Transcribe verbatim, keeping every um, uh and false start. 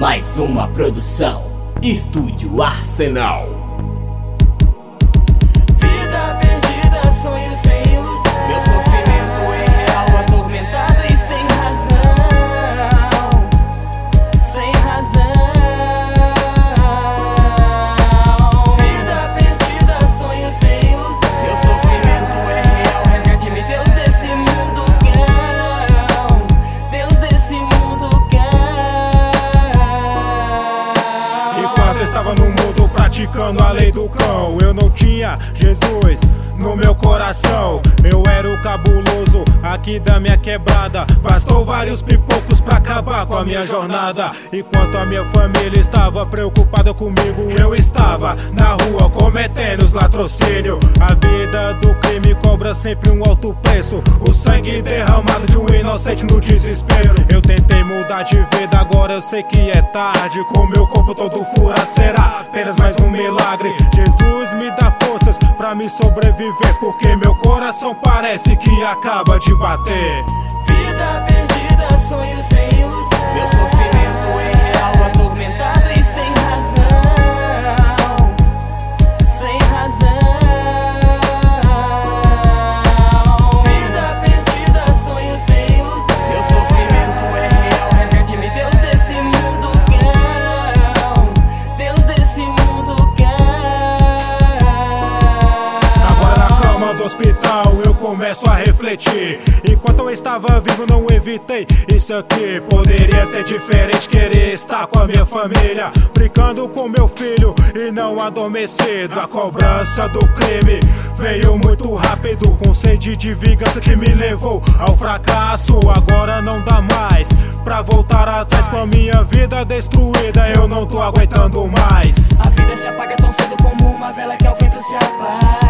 Mais uma produção Estúdio Arsenal. Vida perdida, sonhos sem ilusão. Meu sofrimento é real, atormentado e sem razão. Sem razão. Vida perdida, sonhos sem ilusão. Meu sofrimento é real, resgate-me, Deus desse mundo cão. Deus desse mundo cão. Enquanto eu estava no mundo praticando a lei do cão, eu não tinha Jesus no meu coração. Eu era o cabuloso aqui da minha quebrada. Bastou vários pipocos pra acabar com a minha jornada. Enquanto a minha família estava preocupada comigo, eu estava na rua cometendo os latrocínios. A vida do crime cobra sempre um alto preço. O sangue derramado de um inocente no desespero. Eu tentei mudar de vida, agora eu sei que é tarde. Com meu corpo todo furado, será apenas mais um milagre. Jesus me dá forças pra me sobreviver, porque meu coração parece que acaba de bater. Vida perdida, sonhos sem ilusão. Meu sofrimento é real, atormentado e sem razão. Sem razão. Vida perdida, sonhos sem ilusão. Meu sofrimento é real, resgate-me, Deus desse mundo cão. Deus desse mundo cão. Agora na cama do hospital eu começo a refletir. Enquanto eu estava vivo não evitei isso aqui. Poderia ser diferente, querer estar com a minha família, brincando com meu filho e não adormecido. A cobrança do crime veio muito rápido, com sede de vingança que me levou ao fracasso. Agora não dá mais pra voltar atrás, com a minha vida destruída eu não tô aguentando mais. A vida se apaga tão cedo como uma vela que ao vento se apaga.